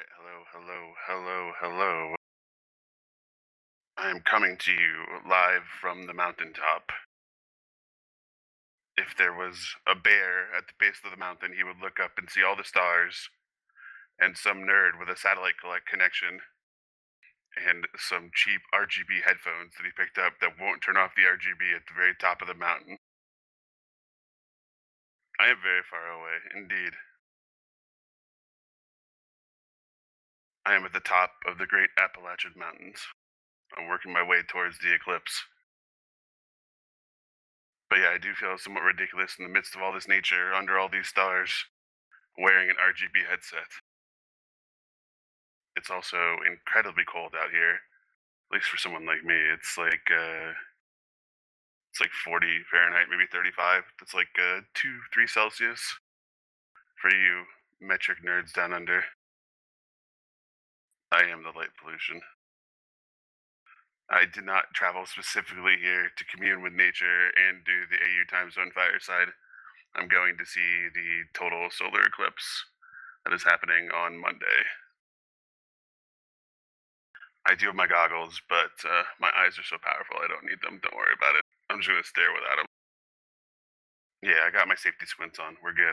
Hello, hello, hello, hello. I am coming to you live from the mountaintop. If there was a bear at the base of the mountain, he would look up and see all the stars and some nerd with a satellite collect connection and some cheap RGB headphones that he picked up that won't turn off the RGB at the very top of the mountain. I am very far away, indeed. I am at the top of the Great Appalachian Mountains. I'm working my way towards the eclipse. But yeah, I do feel somewhat ridiculous in the midst of all this nature, under all these stars, wearing an RGB headset. It's also incredibly cold out here, at least for someone like me. It's like 40 Fahrenheit, maybe 35. That's like 2, 3 Celsius for you metric nerds down under. I am the light pollution. I did not travel specifically here to commune with nature and do the AU time zone fireside. I'm going to see the total solar eclipse that is happening on Monday. I do have my goggles, but my eyes are so powerful I don't need them. Don't worry about it. I'm just gonna stare without them. Yeah, I got my safety squints on. We're good.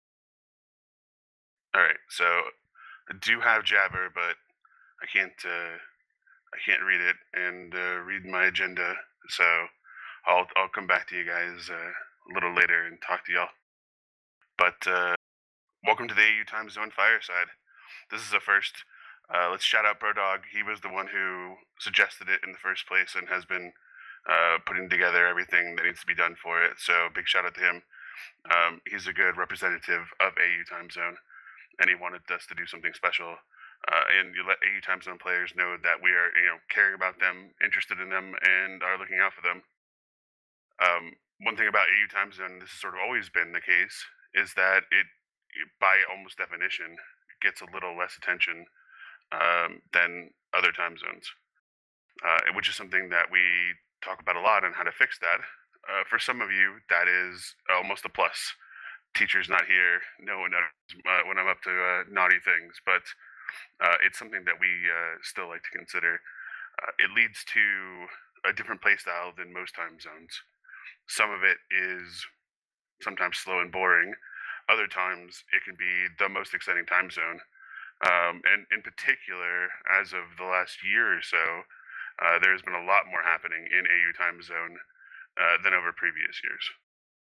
All right. So I do have Jabber, but I can't. I can't read it and read my agenda. So I'll come back to you guys a little later and talk to y'all. But welcome to the AU Time Zone Fireside. This is a first. Let's shout out Brodog. He was the one who suggested it in the first place and has been putting together everything that needs to be done for it. So big shout out to him. He's a good representative of AU Time Zone, and he wanted us to do something special. And you let AU Time Zone players know that we are, caring about them, interested in them, and are looking out for them. One thing about AU Time Zone, this has sort of always been the case, is that by almost definition, gets a little less attention than other time zones, which is something that we talk about a lot and how to fix that. For some of you, that is almost a plus. Teacher's not here. No one knows when I'm up to naughty things, but it's something that we still like to consider. It leads to a different playstyle than most time zones. Some of it is sometimes slow and boring. Other times, it can be the most exciting time zone. And in particular, as of the last year or so, there's been a lot more happening in AU time zone than over previous years.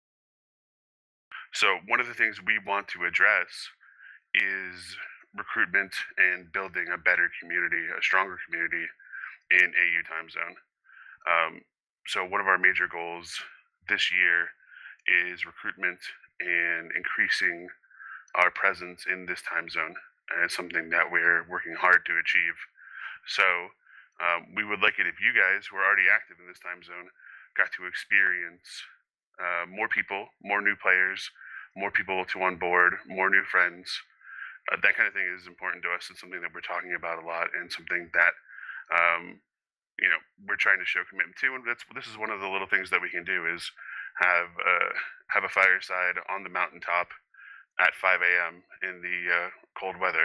So, one of the things we want to address is recruitment and building a better community, a stronger community in AU time zone. Um, so, one of our major goals this year is recruitment and increasing our presence in this time zone. And it's something that we're working hard to achieve. So, we would like it if you guys who are already active in this time zone got to experience more people, more new players, more people to on board, more new friends. That kind of thing is important to us. It's something that we're talking about a lot, and something that um, we're trying to show commitment to. And this is one of the little things that we can do is have have a fireside on the mountaintop at 5 a.m. in the cold weather.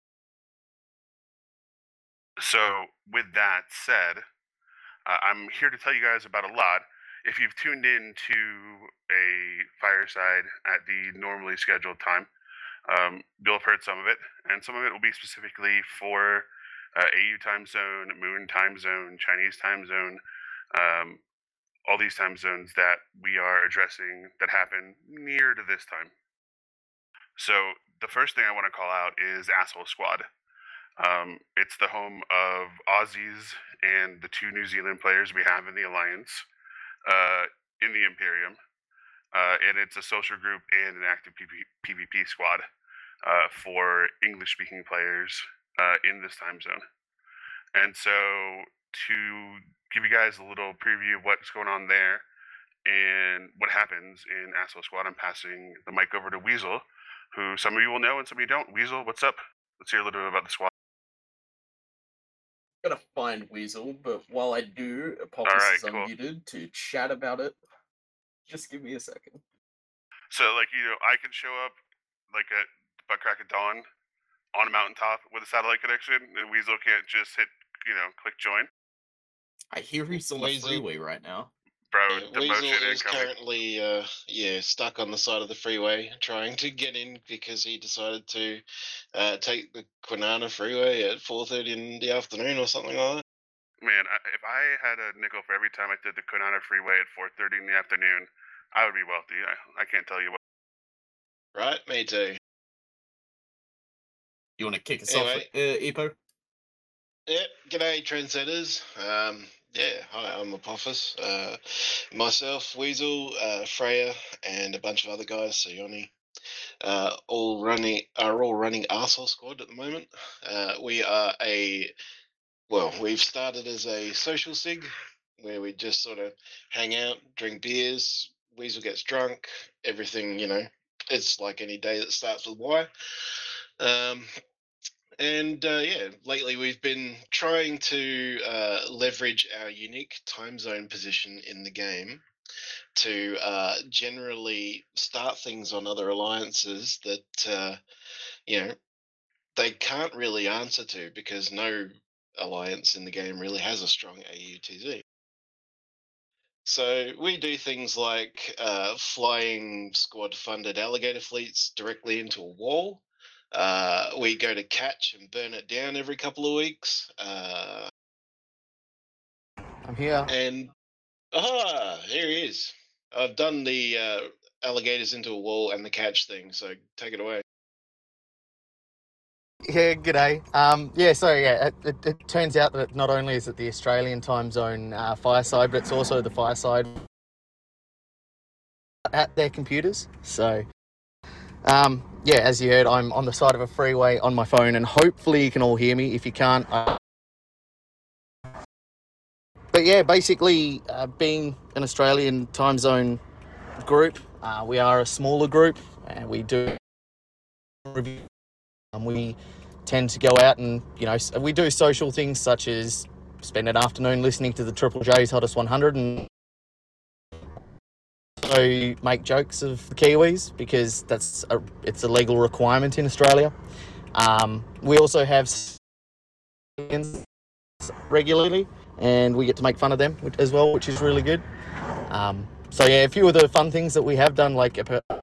So, with that said, I'm here to tell you guys about a lot. If you've tuned in to a fireside at the normally scheduled time, you'll have heard some of it, and some of it will be specifically for AU time zone, Moon time zone, Chinese time zone, um, all these time zones that we are addressing that happen near to this time. So, the first thing I want to call out is Asshole Squad. It's the home of Aussies and the two New Zealand players we have in the Alliance, uh, in the Imperium. And it's a social group and an active PvP squad for English speaking players in this time zone. And so, to give you guys a little preview of what's going on there and what happens in Asshole Squad, I'm passing the mic over to Weasel, who some of you will know and some of you don't. Weasel, what's up? Let's hear a little bit about the squad. Gotta find Weasel, but while I do, All Apophis right, is cool. unmuted to chat about it. Just give me a second. So, like, I can show up like at butt crack of dawn on a mountaintop with a satellite connection, and Weasel can't just hit, click join. I hear he's on the Weasel- freeway right now. Bro, Yeah, the Weasel motion is incoming. currently stuck on the side of the freeway trying to get in because he decided to take the Kwinana freeway at 4:30 in the afternoon or something like that. Man, if I had a nickel for every time I did the Kwinana freeway at 4:30 in the afternoon, I would be wealthy. I can't tell you what. Right, me too. You want to kick us Anyway. off, Epo? Yep, g'day trendsetters. Yeah, hi, I'm Apophis. Myself, Weasel, Freya, and a bunch of other guys, Sione, are all running Arsehole Squad at the moment. We've started as a social sig where we just sort of hang out, drink beers, Weasel gets drunk, everything, it's like any day that starts with Y. Lately we've been trying to leverage our unique time zone position in the game to generally start things on other alliances that they can't really answer to because no alliance in the game really has a strong AUTZ. So we do things like flying squad-funded alligator fleets directly into a wall. We go to catch and burn it down every couple of weeks. I'm here. And here he is. I've done the alligators into a wall and the catch thing, so take it away. Yeah, g'day. It turns out that not only is it the Australian time zone fireside, but it's also the fireside at their computers. So, as you heard, I'm on the side of a freeway on my phone, and hopefully you can all hear me. If you can't, basically, being an Australian time zone group, we are a smaller group, and we do review. We tend to go out and, we do social things such as spend an afternoon listening to the Triple J's Hottest 100 and so make jokes of the Kiwis because it's a legal requirement in Australia. We also have regularly and we get to make fun of them as well, which is really good. A few of the fun things that we have done, like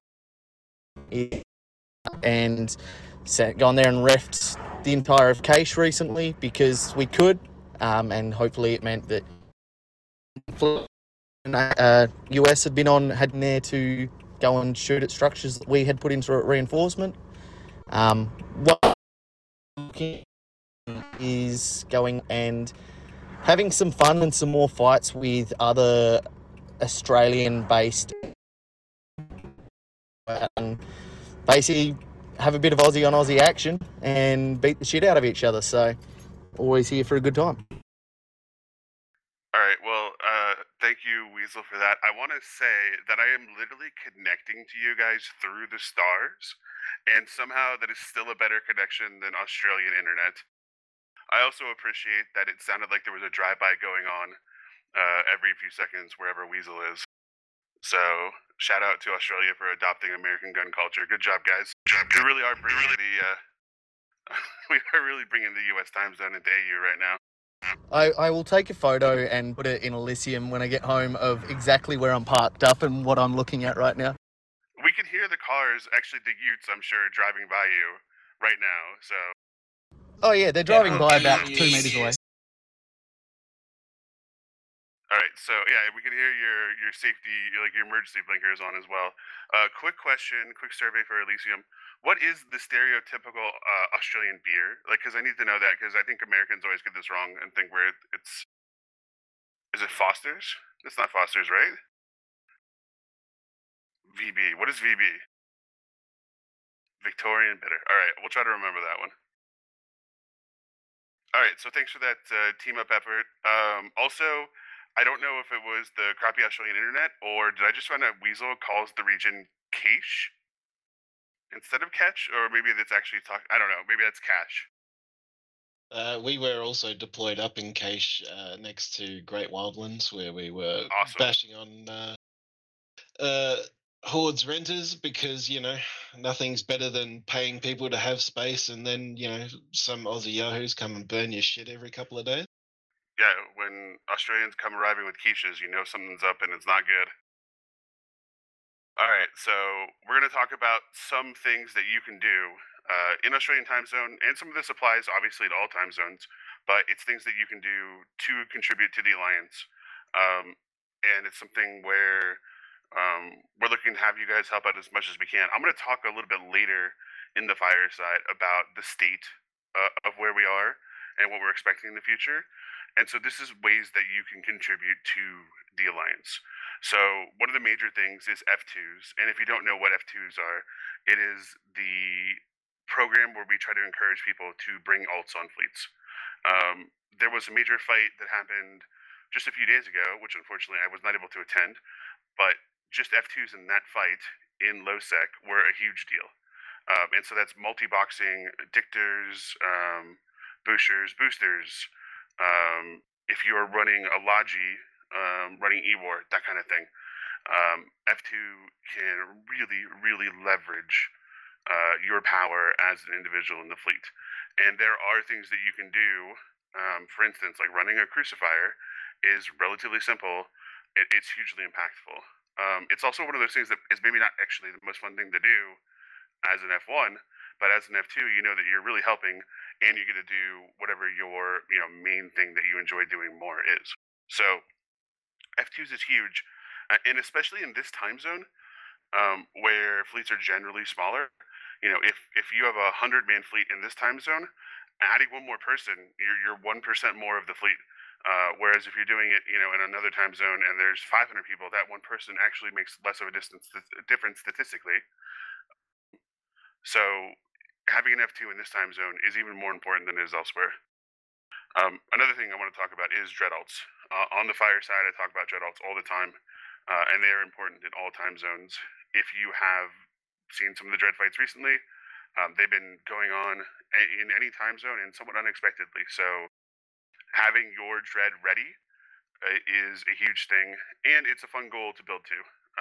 and gone there and refed the entire of Cache recently because we could, and hopefully it meant that US had been there to go and shoot at structures that we had put into reinforcement. What is going and having some fun and some more fights with other Australian-based, basically have a bit of Aussie on Aussie action and beat the shit out of each other. So always here for a good time. All right, well, thank you, Weasel, for that. I want to say that I am literally connecting to you guys through the stars, and somehow that is still a better connection than Australian internet. I also appreciate that it sounded like there was a drive-by going on every few seconds wherever Weasel is. So, shout out to Australia for adopting American gun culture. Good job, guys. We really are bringing the U.S. time zone into AU right now. I will take a photo and put it in Elysium when I get home of exactly where I'm parked up and what I'm looking at right now. We can hear the cars, actually the Utes, I'm sure, driving by you right now. So. Oh yeah, they're driving by about 2 meters away. All right, so we can hear your safety, like your emergency blinkers on as well. Quick question, quick survey for Elysium. What is the stereotypical Australian beer? Like, because I need to know that, because I think Americans always get this wrong and think is it Foster's? It's not Foster's, right? VB. What is VB? Victorian bitter. All right, we'll try to remember that one. All right, so thanks for that team up effort. Also, I don't know if it was the crappy Australian internet, or did I just find out Weasel calls the region Cache instead of Catch, or maybe that's actually I don't know. Maybe that's Cache. We were also deployed up in Cache next to Great Wildlands, where we were awesome. bashing on Hordes renters because nothing's better than paying people to have space, and then some Aussie yahoos come and burn your shit every couple of days. Yeah, when Australians come arriving with quiches, you know something's up and it's not good. All right, so we're going to talk about some things that you can do in Australian time zone, and some of this applies obviously to all time zones, but it's things that you can do to contribute to the alliance. And it's something where we're looking to have you guys help out as much as we can. I'm going to talk a little bit later in the fireside about the state of where we are and what we're expecting in the future. And so this is ways that you can contribute to the alliance. So one of the major things is F2s. And if you don't know what F2s are, it is the program where we try to encourage people to bring alts on fleets. There was a major fight that happened just a few days ago, which unfortunately I was not able to attend, but just F2s in that fight in LowSec were a huge deal. And so that's multi-boxing, dictors, boosters, if you are running a Logi, running EWAR, that kind of thing. F2 can really, really leverage your power as an individual in the fleet. And there are things that you can do. For instance, like running a crucifier is relatively simple. It's hugely impactful. It's also one of those things that is maybe not actually the most fun thing to do as an F1, but as an F2, you know that you're really helping, and you get to do whatever your main thing that you enjoy doing more is. So F2s is huge, and especially in this time zone, where fleets are generally smaller. If you have 100-man fleet in this time zone, adding one more person, you're 1% more of the fleet. Whereas if you're doing it, in another time zone and there's 500 people, that one person actually makes less of a difference statistically. So having an F2 in this time zone is even more important than it is elsewhere. Another thing I want to talk about is dreadalts. On the fireside, I talk about dreadalts all the time, and they are important in all time zones. If you have seen some of the dread fights recently, they've been going on in any time zone and somewhat unexpectedly. So having your dread ready is a huge thing, and it's a fun goal to build to.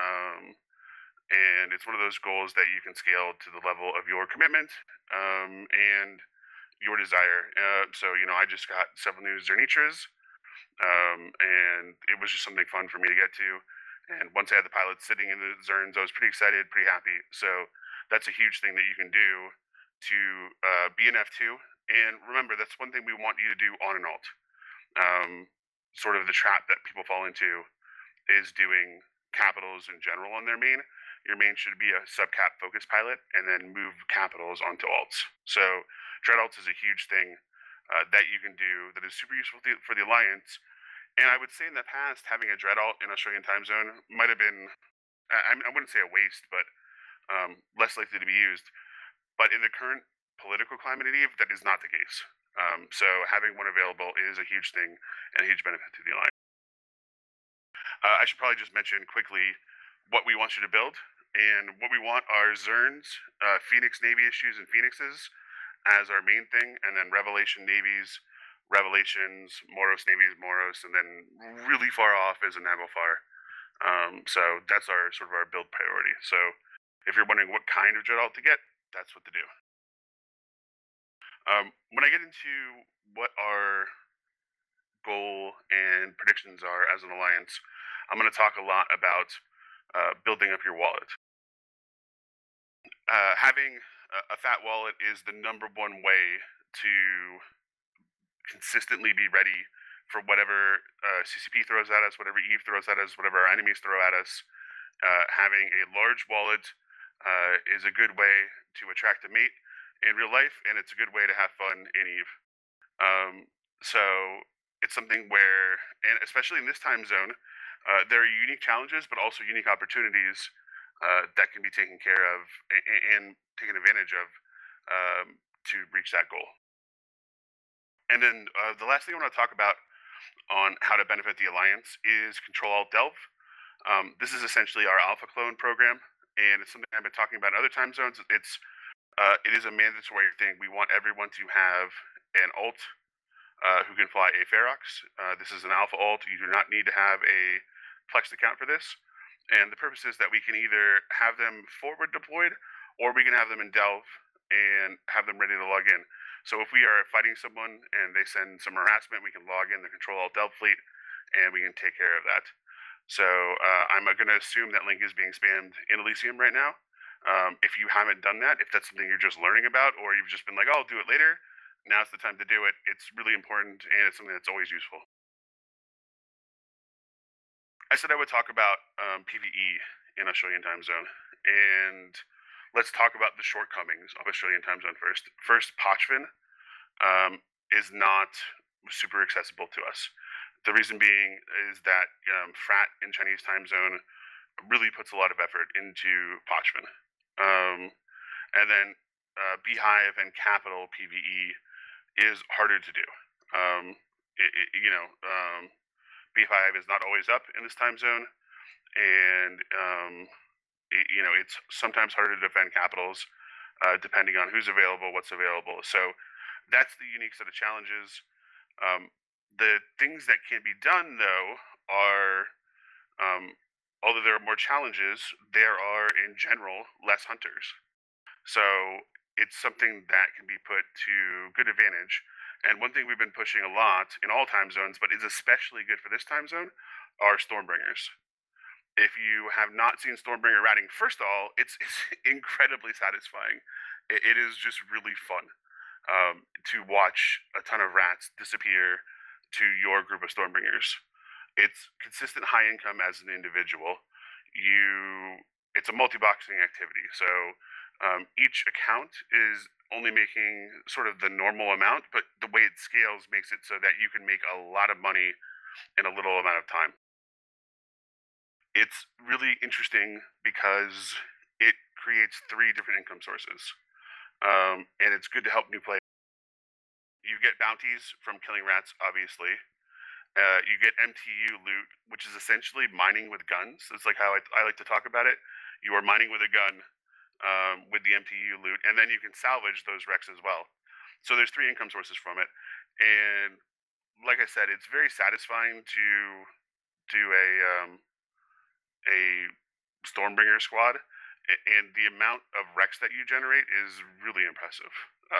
And it's one of those goals that you can scale to the level of your commitment and your desire. So I just got several new Zernitras, and it was just something fun for me to get to. And once I had the pilots sitting in the Zerns, I was pretty excited, pretty happy. So that's a huge thing that you can do to be an F2. And remember, that's one thing we want you to do on an alt. Sort of the trap that people fall into is doing capitals in general on their main. Your main should be a subcap focus pilot, and then move capitals onto alts. So dread alts is a huge thing that you can do that is super useful for the alliance. And I would say in the past, having a dread alt in Australian time zone might have been, I wouldn't say a waste, but less likely to be used. But in the current political climate in EVE, that is not the case. So having one available is a huge thing and a huge benefit to the alliance. I should probably just mention quickly what we want you to build. And what we want are Zerns, Phoenix Navy issues and Phoenixes as our main thing, and then Revelation Navies, Revelations, Moros Navies, Moros, and then really far off is a Naglfar. So that's our sort of our build priority. So if you're wondering what kind of dread alt to get, that's what to do. When I get into what our goal and predictions are as an alliance, I'm going to talk a lot about building up your wallet. Having a fat wallet is the number one way to consistently be ready for whatever CCP throws at us, whatever EVE throws at us, whatever our enemies throw at us. Having a large wallet is a good way to attract a mate in real life, and it's a good way to have fun in EVE. So it's something where, and especially in this time zone, there are unique challenges, but also unique opportunities that can be taken care of and taken advantage of to reach that goal. And then the last thing I want to talk about on how to benefit the alliance is Control Alt Delve. This is essentially our Alpha Clone program, and it's something I've been talking about in other time zones. It is a mandatory thing. We want everyone to have an alt who can fly a Ferox. This is an Alpha alt. You do not need to have a Plex account for this. And the purpose is that we can either have them forward deployed, or we can have them in Delve and have them ready to log in. So if we are fighting someone and they send some harassment, we can log in the Control Alt Delve fleet, and we can take care of that. So I'm going to assume that link is being spammed in Elysium right now. If you haven't done that, if that's something you're just learning about, or you've just been like, "Oh, I'll do it later," now's the time to do it. It's really important, and it's something that's always useful. I said I would talk about PVE in Australian time zone, and let's talk about the shortcomings of Australian time zone first. First, Pochvin is not super accessible to us. The reason being is that Frat in Chinese time zone really puts a lot of effort into Pochvin. And then Beehive and Capital PVE is harder to do. Um, Beehive is not always up in this time zone, and it's sometimes harder to defend capitals depending on who's available, what's available. So that's the unique set of challenges. The things that can be done, though, are although there are more challenges, there are in general less hunters. So it's something that can be put to good advantage. And one thing we've been pushing a lot in all time zones, but is especially good for this time zone, are Stormbringers. If you have not seen Stormbringer ratting, first of all, it's incredibly satisfying. It is just really fun to watch a ton of rats disappear to your group of Stormbringers. It's consistent high income as an individual. It's a multi-boxing activity, so each account is only making sort of the normal amount, but the way it scales makes it so that you can make a lot of money in a little amount of time. It's really interesting because it creates three different income sources, and it's good to help new players. You get bounties from killing rats, obviously. You get MTU loot, which is essentially mining with guns. It's like how I like to talk about it. You are mining with a gun with the MTU loot, and then you can salvage those wrecks as well. So there's three income sources from it, and like I said, it's very satisfying to do a Stormbringer squad, and the amount of wrecks that you generate is really impressive.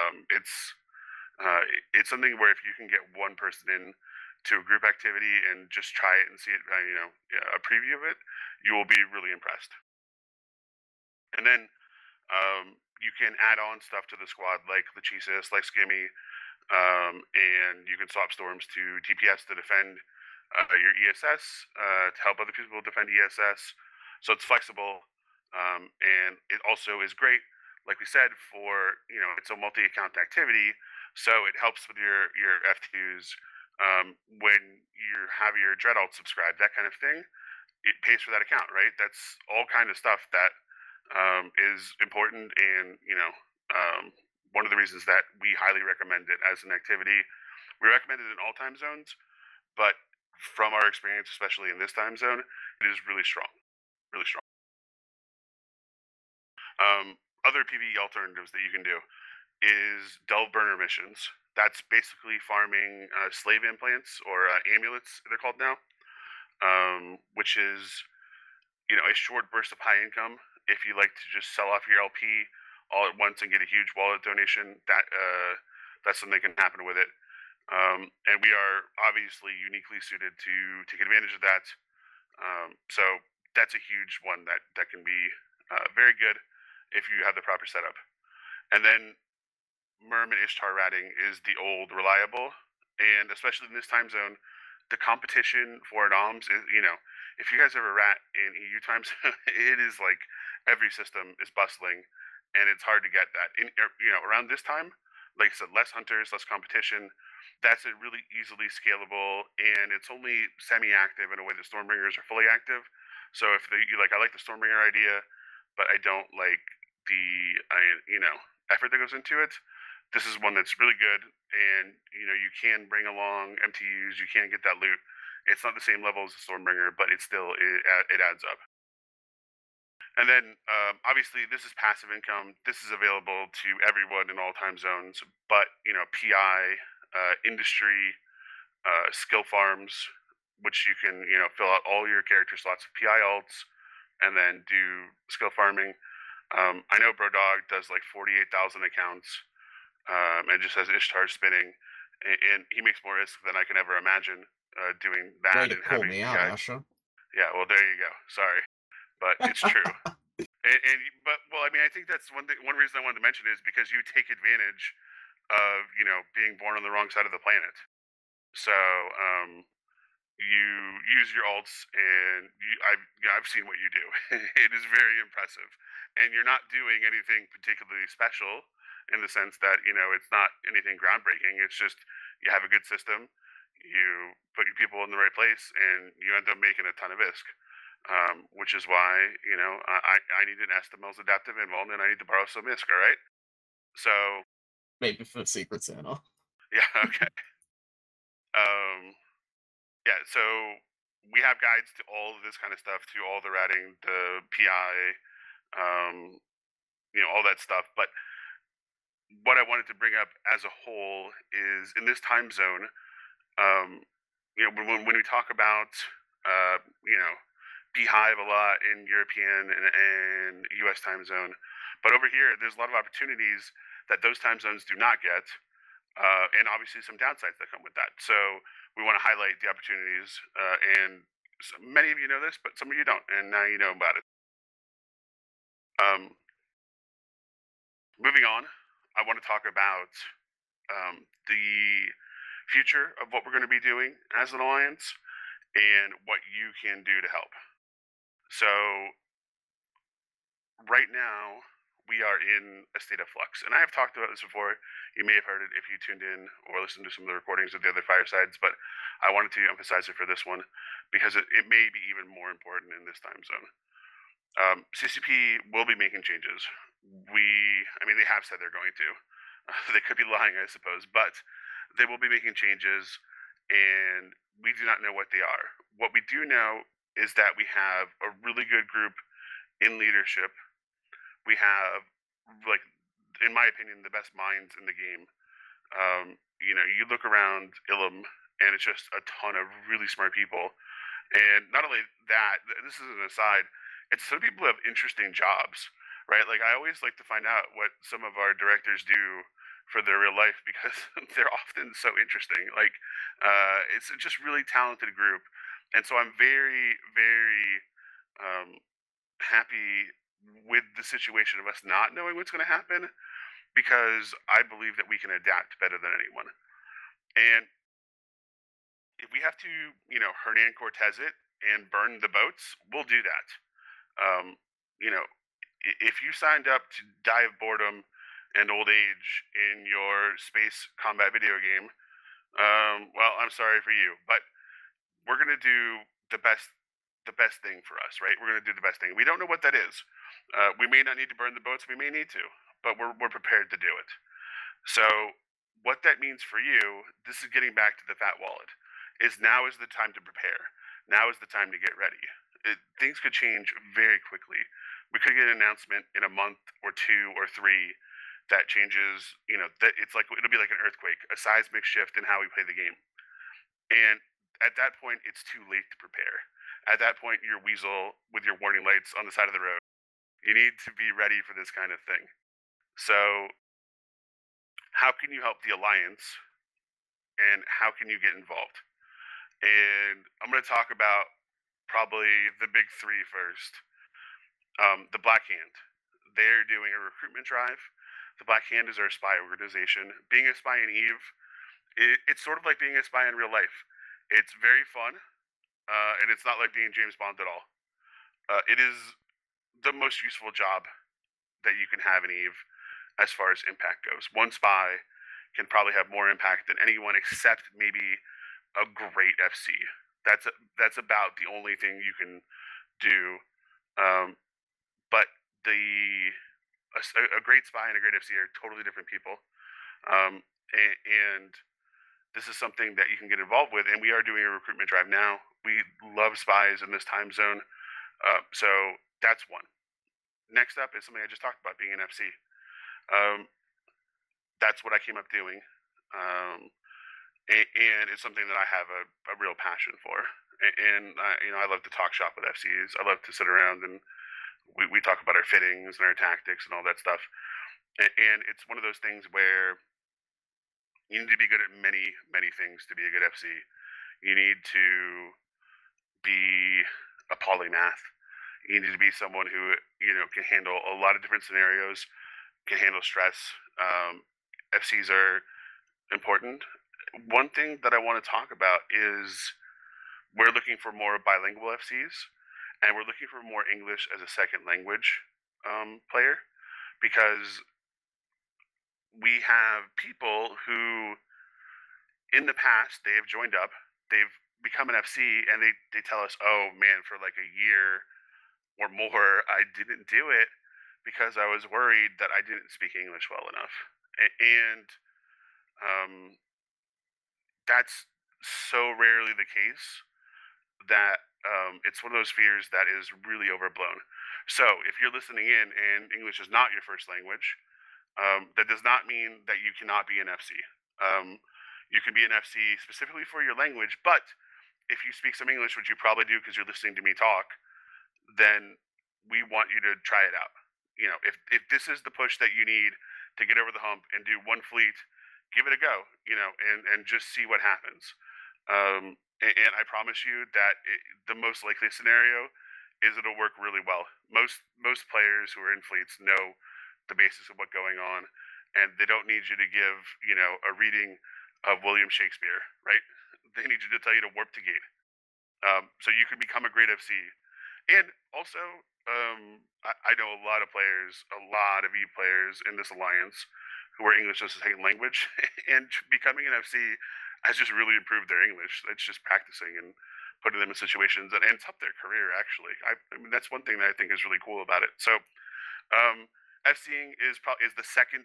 It's something where if you can get one person in to a group activity and just try it and see it, a preview of it, you will be really impressed. And then you can add on stuff to the squad like Lachesis, like Skimmy, and you can swap storms to DPS to defend your ESS, to help other people defend ESS. So it's flexible, and it also is great, like we said, for it's a multi-account activity, so it helps with your F2s. When you have your Dread Alt subscribed, that kind of thing, it pays for that account, right? That's all kind of stuff that is important, and one of the reasons that we highly recommend it as an activity. We recommend it in all time zones, but from our experience, especially in this time zone, it is really strong, really strong. Other PvE alternatives that you can do is Delve Burner missions. That's basically farming slave implants or amulets, they're called now, which is a short burst of high income. If you like to just sell off your LP all at once and get a huge wallet donation, that's something that can happen with it. And we are obviously uniquely suited to take advantage of that. So that's a huge one that can be very good if you have the proper setup. And then Merm and Ishtar ratting is the old reliable, and especially in this time zone, the competition for an alms is, if you guys ever rat in EU time zone, it is like every system is bustling, and it's hard to get that. Around this time, like I said, less hunters, less competition. That's a really easily scalable, and it's only semi-active in a way that Stormbringers are fully active. So if I like the Stormbringer idea, but I don't like the effort that goes into it. This is one that's really good, and you can bring along MTUs, you can get that loot. It's not the same level as the Stormbringer, but it adds up. And then obviously this is passive income. This is available to everyone in all time zones, but PI, industry, skill farms, which you can fill out all your character slots with PI alts, and then do skill farming. I know Brodog does like 48,000 accounts, and just has Ishtar spinning, and he makes more ISK than I can ever imagine doing that Way to and call having me out, PI. Asher. Yeah, well, there you go. Sorry, but it's true. But I mean, I think that's one thing. One reason I wanted to mention is because you take advantage of being born on the wrong side of the planet. So you use your alts, and I've seen what you do. It is very impressive, and you're not doing anything particularly special in the sense that it's not anything groundbreaking. It's just you have a good system, you put your people in the right place, and you end up making a ton of ISK. Which is why I need an Estimel's adaptive invuln, and I need to borrow some ISK. All right. So Maybe for Secret Santa. yeah, okay. Yeah, so we have guides to all of this kind of stuff, to all the ratting, the PI, um, all that stuff. But what I wanted to bring up as a whole is in this time zone, um, when we talk about, Beehive a lot in European and US time zone, but over here, there's a lot of opportunities that those time zones do not get, and obviously some downsides that come with that. So we want to highlight the opportunities, and many of you know this, but some of you don't, and now you know about it. Um, Moving on, I want to talk about the future of what we're going to be doing as an alliance and what you can do to help. So right now we are in a state of flux, and I have talked about this before. You may have heard it if you tuned in or listened to some of the recordings of the other firesides, but I wanted to emphasize it for this one because it may be even more important in this time zone. CCP will be making changes. I mean, they have said they're going to. They could be lying, I suppose, but they will be making changes, and we do not know what they are. What we do know is that we have a really good group in leadership. We have, like, in my opinion, the best minds in the game. You look around Ilum, and it's just a ton of really smart people. And not only that, this is an aside, it's some people who have interesting jobs, right? Like, I always like to find out what some of our directors do for their real life because they're often so interesting. Like, it's just really talented group. And so I'm very, very um, happy with the situation of us not knowing what's going to happen because I believe that we can adapt better than anyone. And if we have to, Hernan Cortez it and burn the boats, we'll do that. Um, if you signed up to die of boredom and old age in your space combat video game, well, I'm sorry for you, but we're gonna do the best thing for us, right? We're gonna do the best thing. We don't know what that is. We may not need to burn the boats. We may need to, but we're prepared to do it. So what that means for you, this is getting back to the fat wallet, is now is the time to prepare. Now is the time to get ready. Things could change very quickly. We could get an announcement in a month or 2 or 3 that changes, that it'll be like an earthquake, a seismic shift in how we play the game. And at that point, it's too late to prepare. At that point, you're weasel with your warning lights on the side of the road. You need to be ready for this kind of thing. So how can you help the alliance, and how can you get involved? And I'm going to talk about probably the big 3 first. The Black Hand. They're doing a recruitment drive. The Black Hand is our spy organization. Being a spy in Eve, it's sort of like being a spy in real life. It's very fun, and it's not like being James Bond at all. It is the most useful job that you can have in Eve as far as impact goes. One spy can probably have more impact than anyone except maybe a great FC. That's about the only thing you can do. But a great spy and a great FC are totally different people. And this is something that you can get involved with. And we are doing a recruitment drive now. We love spies in this time zone. So that's one. Next up is something I just talked about, being an FC. That's what I came up doing. and it's something that I have a real passion for. And I love to talk shop with FCs. I love to sit around and we talk about our fittings and our tactics and all that stuff. And it's one of those things where you need to be good at many things to be a good FC. You need to be a polymath. You need to be someone who can handle a lot of different scenarios, can handle stress. FCs are important. One thing that I want to talk about is we're looking for more bilingual FCs, and we're looking for more English as a second language player, because we have people who, in the past, they have joined up, they've become an FC, and they tell us, oh man, for like a year or more, I didn't do it because I was worried that I didn't speak English well enough. And um, that's so rarely the case that it's one of those fears that is really overblown. So if you're listening in and English is not your first language, that does not mean that you cannot be an FC. Um, you can be an FC specifically for your language, but if you speak some English, which you probably do because you're listening to me talk, then we want you to try it out. If this is the push that you need to get over the hump and do one fleet, give it a go. And just see what happens. And I promise you that the most likely scenario is it'll work really well. Most players who are in fleets know the basis of what's going on, and they don't need you to give a reading of William Shakespeare, right? They need you to tell you to warp to gate, so you can become a great FC. And also, I know a lot of players, a lot of E players in this alliance who are English as a second language, and becoming an FC has just really improved their English. It's just practicing and putting them in situations, and it's helped their career, actually. I mean, that's one thing that I think is really cool about it. So, FCing is the second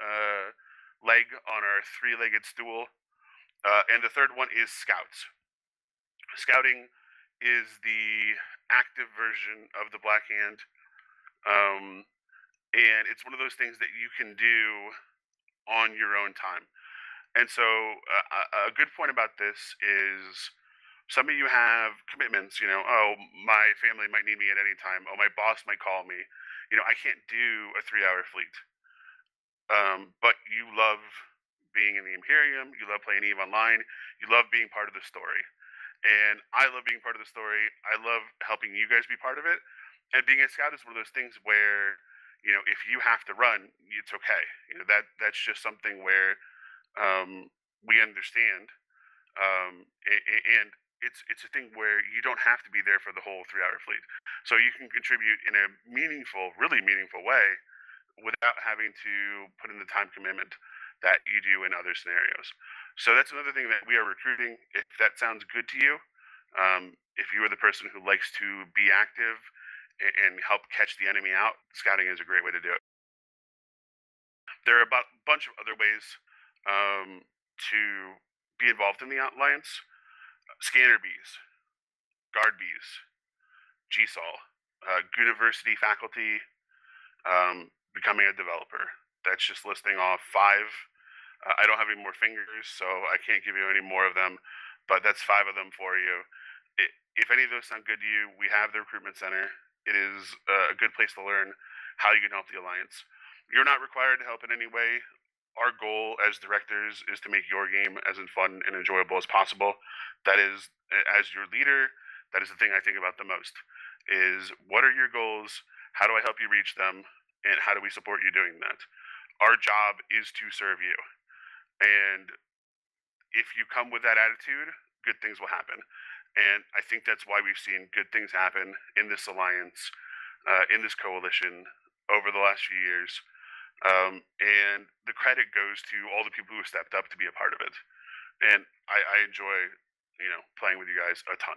leg on our three-legged stool, and the third one is scouts. Scouting is the active version of the Black Hand, um, and it's one of those things that you can do on your own time. And so, a good point about this is some of you have commitments. Oh, my family might need me at any time. Oh, my boss might call me. I can't do a 3-hour fleet. But you love being in the Imperium. You love playing Eve Online. You love being part of the story. And I love being part of the story. I love helping you guys be part of it. And being a scout is one of those things where, if you have to run, it's okay. That's just something where we understand, and it's a thing where you don't have to be there for the whole 3-hour fleet, so you can contribute in a really meaningful way without having to put in the time commitment that you do in other scenarios. So that's another thing that we are recruiting. If that sounds good to you, if you are the person who likes to be active and help catch the enemy out, scouting is a great way to do it. There are a bunch of other ways to be involved in the alliance: scanner bees, guard bees, GSOL, university faculty, becoming a developer. That's just listing off 5. I don't have any more fingers, so I can't give you any more of them, but that's 5 of them for you. If any of those sound good to you, we have the recruitment center. It is a good place to learn how you can help the alliance. You're not required to help in any way. Our goal as directors is to make your game as fun and enjoyable as possible. That is, as your leader, that is the thing I think about the most, is what are your goals? How do I help you reach them? And how do we support you doing that? Our job is to serve you. And if you come with that attitude, good things will happen. And I think that's why we've seen good things happen in this alliance, in this coalition over the last few years. And the credit goes to all the people who stepped up to be a part of it. And I enjoy, playing with you guys a ton.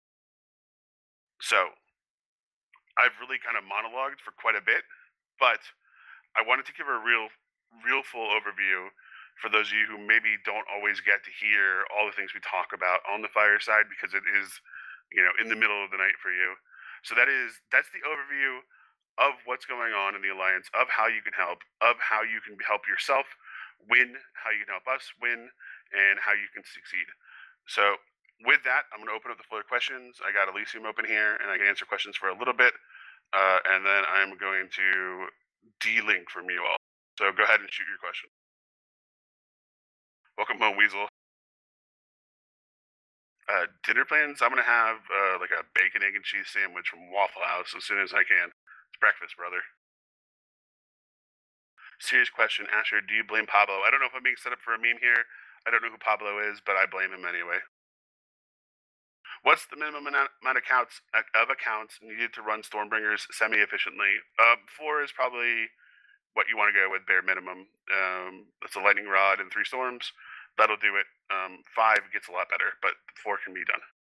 So I've really kind of monologued for quite a bit, but I wanted to give a real full overview for those of you who maybe don't always get to hear all the things we talk about on the fireside, because it is, in the middle of the night for you. So that's the overview of what's going on in the alliance, of how you can help, of how you can help yourself win, how you can help us win, and how you can succeed. So with that, I'm going to open up the floor to questions. I got Elysium open here, and I can answer questions for a little bit, and then I'm going to de-link from you all. So go ahead and shoot your question. Welcome home, Weasel. Dinner plans, I'm going to have like a bacon, egg, and cheese sandwich from Waffle House as soon as I can. It's breakfast, brother. Serious question, Asher, do you blame Pablo? I don't know if I'm being set up for a meme here. I don't know who Pablo is, but I blame him anyway. What's the minimum amount of accounts needed to run Stormbringers semi-efficiently? 4 is probably what you want to go with, bare minimum. That's a lightning rod and 3 storms. That'll do it. 5 gets a lot better, but 4 can be done.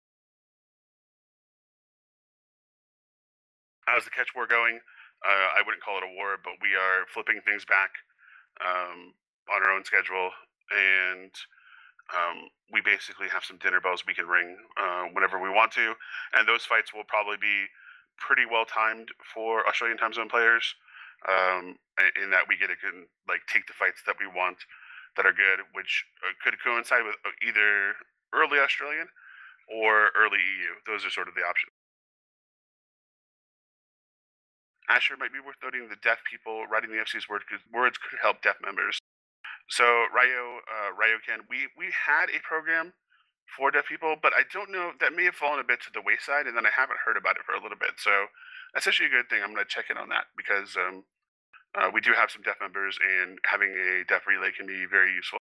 How's the catch war going? I wouldn't call it a war, but we are flipping things back on our own schedule, and we basically have some dinner bells we can ring whenever we want to, and those fights will probably be pretty well timed for Australian time zone players, in that we get to take the fights that we want that are good, which could coincide with either early Australian or early EU. Those are sort of the options. Asher, might be worth noting the deaf people writing the FC's words could help deaf members. So Ryokan, we had a program for deaf people, but I don't know, that may have fallen a bit to the wayside, and then I haven't heard about it for a little bit. So that's actually a good thing. I'm going to check in on that because we do have some deaf members, and having a deaf relay can be very useful.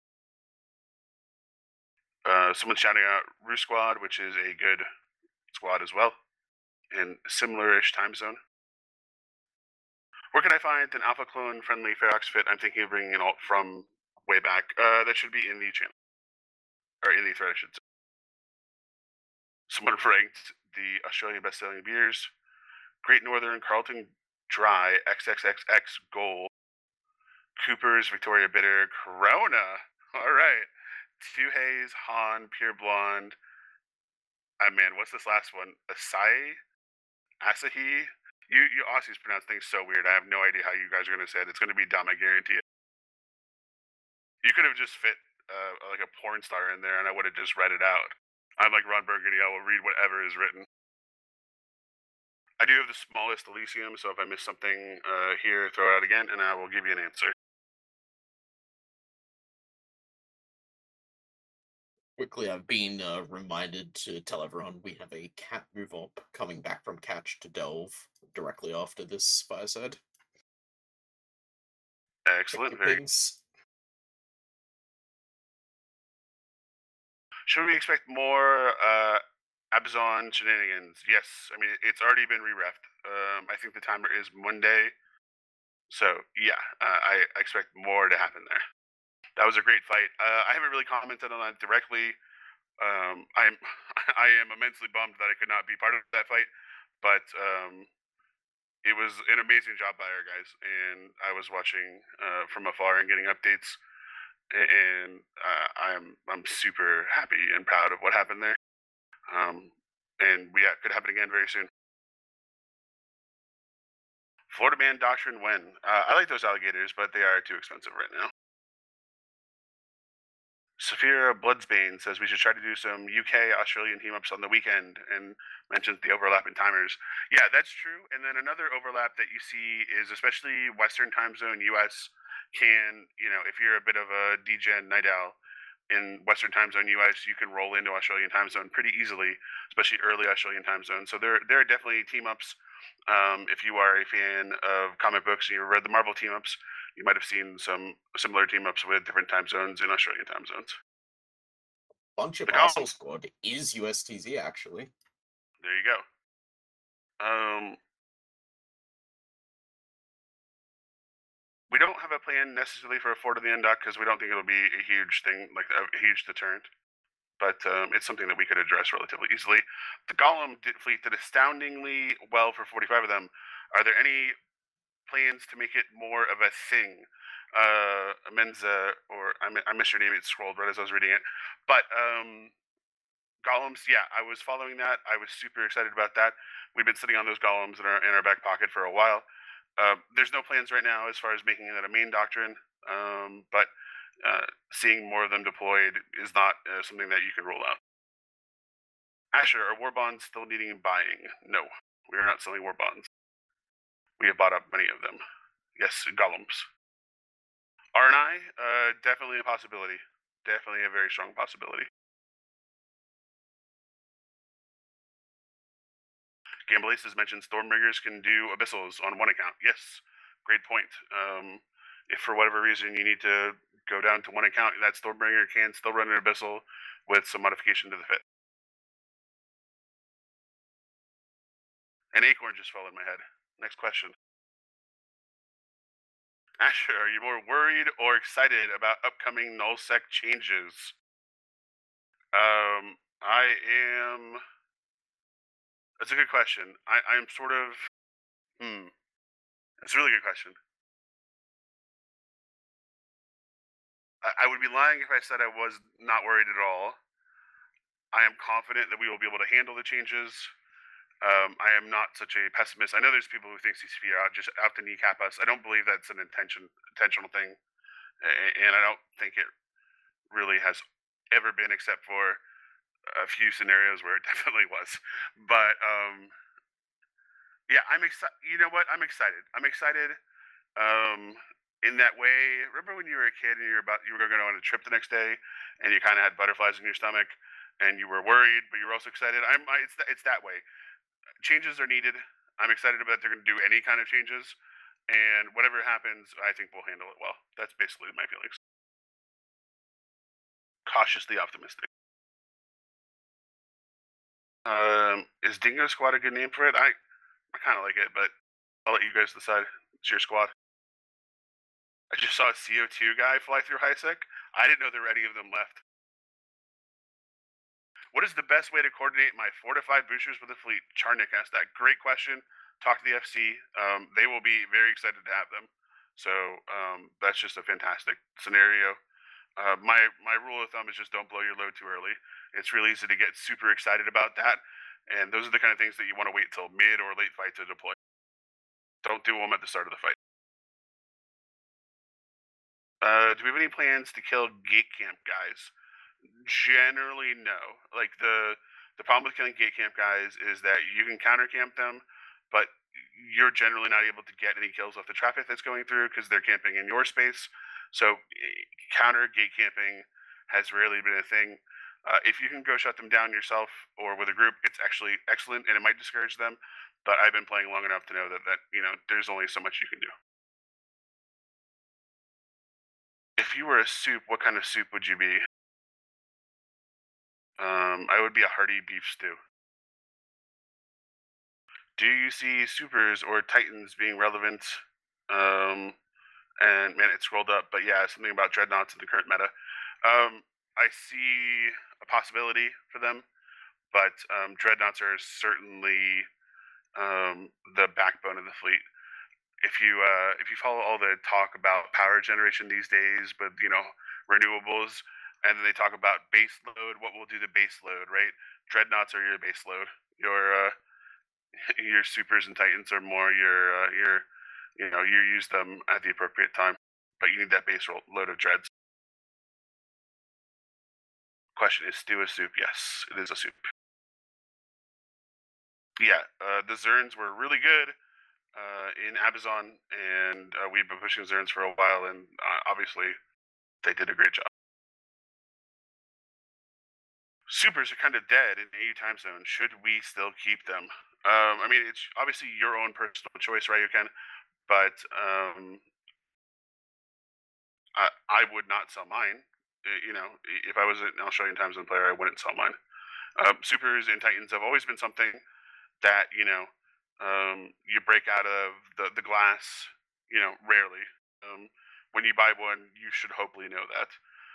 Someone's shouting out Roo Squad, which is a good squad as well, in similar-ish time zone. Where can I find an Alpha Clone friendly Ferox fit? I'm thinking of bringing it all from way back. That should be in the channel, or in the thread, I should say. Someone ranked the Australian best-selling beers: Great Northern, Carlton Dry, XXXX Gold, Cooper's Victoria Bitter, Corona. All right, Two Haze, Han, Pure Blonde. Man, what's this last one? Asahi. You Aussies pronounce things so weird. I have no idea how you guys are going to say it. It's going to be dumb, I guarantee it. You could have just fit like a porn star in there, and I would have just read it out. I'm like Ron Burgundy. I will read whatever is written. I do have the smallest Elysium, so if I miss something here, throw it out again, and I will give you an answer. Quickly, I've been reminded to tell everyone we have a cat move up coming back from Catch to Delve directly after this fireside. Excellent. Very. Should we expect more Abzon shenanigans? Yes. I mean, it's already been re-refed. I think the timer is Monday. So, yeah, I expect more to happen there. That was a great fight. I haven't really commented on that directly. I am immensely bummed that I could not be part of that fight, but it was an amazing job by our guys, and I was watching from afar and getting updates, and I'm super happy and proud of what happened there. And it could happen again very soon. Florida Man Doctrine when? I like those alligators, but they are too expensive right now. Saphira Bloodsbane says we should try to do some UK Australian team-ups on the weekend, and mentions the overlap in timers. Yeah, that's true. And then another overlap that you see is especially Western time zone US can, if you're a bit of a DGen night owl in Western time zone US, you can roll into Australian time zone pretty easily, especially early Australian time zone. So there are definitely team-ups. If you are a fan of comic books and you've read the Marvel team-ups, you might have seen some similar team-ups with different time zones in Australian time zones. Bunch of Arsenal Squad is USTZ, actually. There you go. We don't have a plan necessarily for a Fort of the Undock because we don't think it'll be a huge thing, like a huge deterrent. But it's something that we could address relatively easily. The Golem fleet did astoundingly well for 45 of them. Are there any plans to make it more of a thing? Menza, or I missed your name, it scrolled right as I was reading it. But golems, yeah, I was following that. I was super excited about that. We've been sitting on those golems in our back pocket for a while. There's no plans right now as far as making that a main doctrine, but seeing more of them deployed is not something that you can roll out. Asher, are war bonds still needing buying? No, we are not selling war bonds. We have bought up many of them. Yes, golems. R&I, definitely a possibility. Definitely a very strong possibility. Gamblace has mentioned Stormbringers can do Abyssals on one account. Yes, great point. If for whatever reason you need to go down to one account, that Stormbringer can still run an Abyssal with some modification to the fit. An acorn just fell in my head. Next question. Asher, are you more worried or excited about upcoming nullsec changes? I am. That's a good question. I'm sort of. It's a really good question. I would be lying if I said I was not worried at all. I am confident that we will be able to handle the changes. I am not such a pessimist. I know there's people who think CCP are just out to kneecap us. I don't believe that's an intentional thing, and I don't think it really has ever been, except for a few scenarios where it definitely was. But yeah, I'm excited. You know what? I'm excited. I'm excited. In that way, remember when you were a kid and you were going on a trip the next day, and you kind of had butterflies in your stomach, and you were worried, but you were also excited. It's that way. Changes are needed. I'm excited about they're going to do any kind of changes, and whatever happens, I think we'll handle it well. That's basically my feelings. Cautiously optimistic. Is Dingo Squad a good name for it? I kind of like it, but I'll let you guys decide. It's your squad. I just saw a CO2 guy fly through HiSec. I didn't know there were any of them left. What is the best way to coordinate my fortified boosters with the fleet? Charnik asked that. Great question. Talk to the FC. They will be very excited to have them. So that's just a fantastic scenario. My rule of thumb is just don't blow your load too early. It's really easy to get super excited about that, and those are the kind of things that you want to wait till mid or late fight to deploy. Don't do them at the start of the fight. Do we have any plans to kill gate camp guys? Generally, no. Like the problem with killing gate camp guys is that you can counter camp them, but you're generally not able to get any kills off the traffic that's going through because they're camping in your space. So counter gate camping has rarely been a thing. If you can go shut them down yourself or with a group, it's actually excellent, and it might discourage them. But I've been playing long enough to know that there's only so much you can do. If you were a soup, what kind of soup would you be? I would be a hearty beef stew. Do you see supers or titans being relevant? And man, it scrolled up, but yeah, something about dreadnoughts in the current meta. I see a possibility for them, but dreadnoughts are certainly the backbone of the fleet. If you follow all the talk about power generation these days, but renewables, and then they talk about base load, what will do the base load, right? Dreadnoughts are your base load. Your supers and titans are more you use them at the appropriate time, but you need that base load of dreads. Question: is stew a soup? Yes, it is a soup. Yeah, the Zerns were really good in Abazon, and we've been pushing Zerns for a while, and obviously they did a great job. Supers are kind of dead in the EU time zone. Should we still keep them? I mean, it's obviously your own personal choice, right? You can, but I would not sell mine. If I was an Australian time zone player, I wouldn't sell mine. Supers and Titans have always been something that you break out of the glass. Rarely. When you buy one, you should hopefully know that.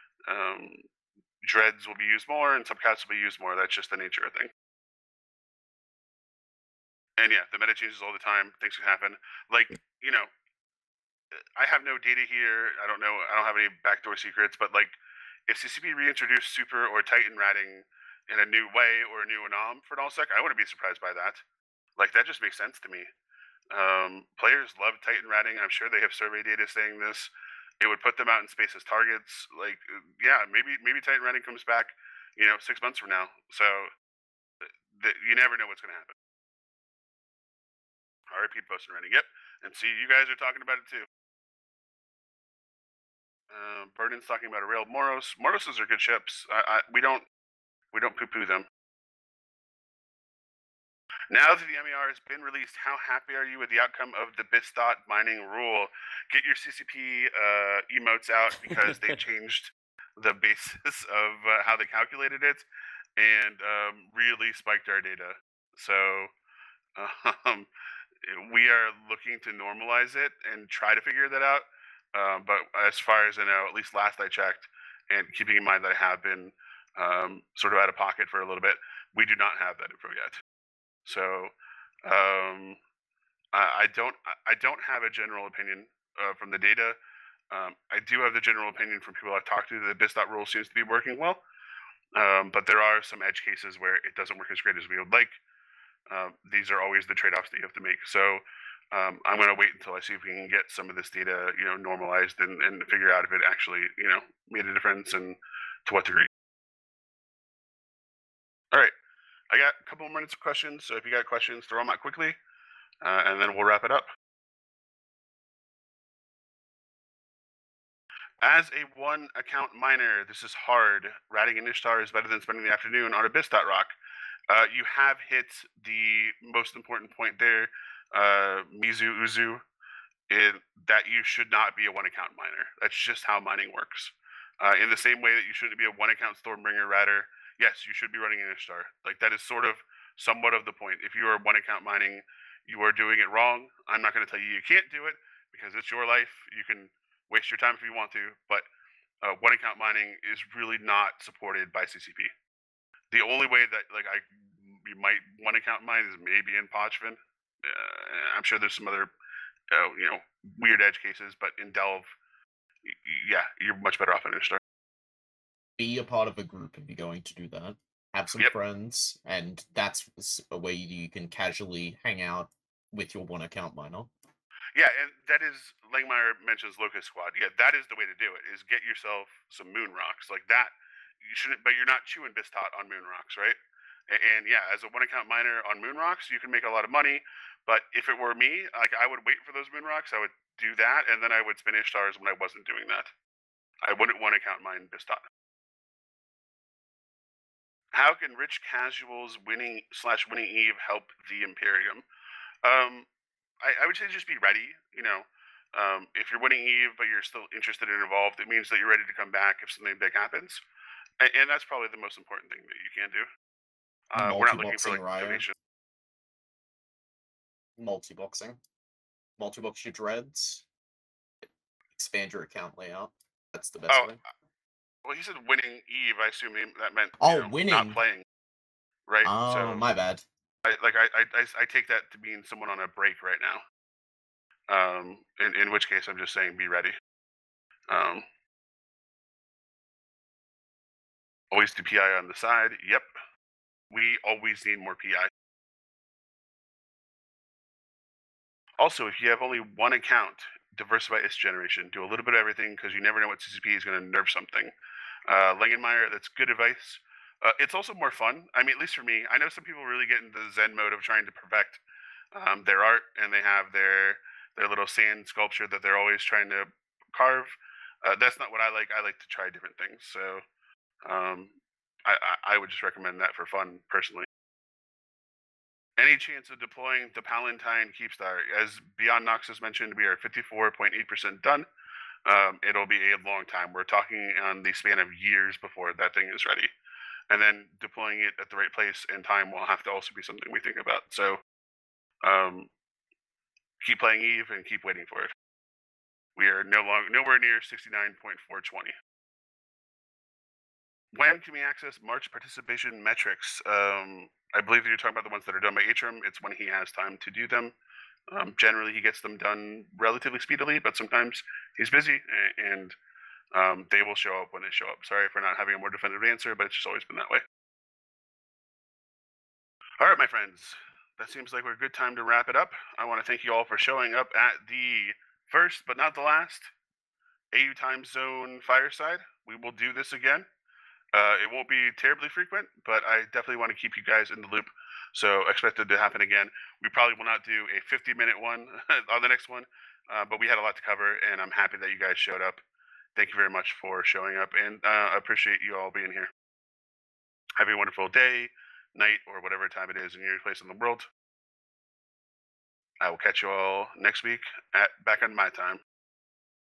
Dreads will be used more, and subcats will be used more. That's just the nature of thing. And yeah, the meta changes all the time. Things can happen. Like I have no data here. I don't know. I don't have any backdoor secrets. But like, if CCP reintroduced Super or Titan ratting in a new way or a new anom for nullsec, I wouldn't be surprised by that. Like, that just makes sense to me. Players love Titan ratting. I'm sure they have survey data saying this. It would put them out in space as targets. Like, yeah, maybe Titan Redding comes back, 6 months from now. So you never know what's going to happen. RIP Post and Redding. Yep. And see, you guys are talking about it too. Burden's talking about a rail Moros. Moroses are good ships. We don't poo-poo them. Now that the MER has been released, how happy are you with the outcome of the Bistot mining rule? Get your CCP emotes out because they changed the basis of how they calculated it and really spiked our data. So we are looking to normalize it and try to figure that out. But as far as I know, at least last I checked, and keeping in mind that I have been sort of out of pocket for a little bit, we do not have that info yet. So I don't have a general opinion from the data. I do have the general opinion from people I've talked to that the Bistot rule seems to be working well, but there are some edge cases where it doesn't work as great as we would like. These are always the trade-offs that you have to make. So I'm going to wait until I see if we can get some of this data, normalized and figure out if it actually, made a difference and to what degree. All right. I got a couple more minutes of questions, so if you got questions, throw them out quickly, and then we'll wrap it up. As a one-account miner, this is hard. Ratting an Ishtar is better than spending the afternoon on a Bistot rock. You have hit the most important point there, Mizu Uzu, that you should not be a one-account miner. That's just how mining works. In the same way that you shouldn't be a one-account Stormbringer Ratter, yes, you should be running an Ishtar. Like, that is sort of somewhat of the point. If you are one-account mining, you are doing it wrong. I'm not going to tell you you can't do it because it's your life. You can waste your time if you want to, but one-account mining is really not supported by CCP. The only way that you might one-account mine is maybe in Podgevin. I'm sure there's some other weird edge cases, but in Delve, yeah, you're much better off in Ishtar. Be a part of a group if you're going to do that. Have some friends, and that's a way you can casually hang out with your one-account miner. Yeah, and that is, Langmeyer mentions Locust Squad. Yeah, that is the way to do it, is get yourself some moon rocks. Like that, you shouldn't, but you're not chewing Bistot on moon rocks, right? And yeah, as a one-account miner on moon rocks, you can make a lot of money. But if it were me, I would wait for those moon rocks. I would do that, and then I would spin Ishtars when I wasn't doing that. I wouldn't one-account mine Bistot. How can rich casuals winning Eve help the Imperium? I would say just be ready. If you're winning Eve but you're still interested and involved, it means that you're ready to come back if something big happens, and that's probably the most important thing that you can do. We're not looking for donation. Multi-boxing. Multi-box your dreads. Expand your account layout. That's the best way. Well, he said winning Eve. I assume that meant winning, not playing. Right. Oh, so, my bad. I take that to mean someone on a break right now. In which case I'm just saying be ready. Always do PI on the side. Yep. We always need more PI. Also, if you have only one account, diversify its generation. Do a little bit of everything because you never know what CCP is going to nerf something. Langenmeyer, that's good advice. It's also more fun. I mean, at least for me, I know some people really get into the Zen mode of trying to perfect their art, and they have their little sand sculpture that they're always trying to carve. That's not what I like. I like to try different things. So I would just recommend that for fun, personally. Any chance of deploying the Palantine Keepstar? As Beyond Noxus mentioned, we are 54.8% done. It'll be a long time. We're talking on the span of years before that thing is ready. And then deploying it at the right place and time will have to also be something we think about. So keep playing Eve and keep waiting for it. We are nowhere near 69.420. When can we access March participation metrics? I believe that you're talking about the ones that are done by Atrum. It's when he has time to do them. Generally, he gets them done relatively speedily, but sometimes he's busy, and they will show up when they show up. Sorry for not having a more definitive answer, but it's just always been that way. All right, my friends. That seems like we're a good time to wrap it up. I want to thank you all for showing up at the first, but not the last, AU time zone fireside. We will do this again. It won't be terribly frequent, but I definitely want to keep you guys in the loop. So expect it to happen again. We probably will not do a 50-minute one on the next one, but we had a lot to cover, and I'm happy that you guys showed up. Thank you very much for showing up, and I appreciate you all being here. Have a wonderful day, night, or whatever time it is in your place in the world. I will catch you all next week back on my time.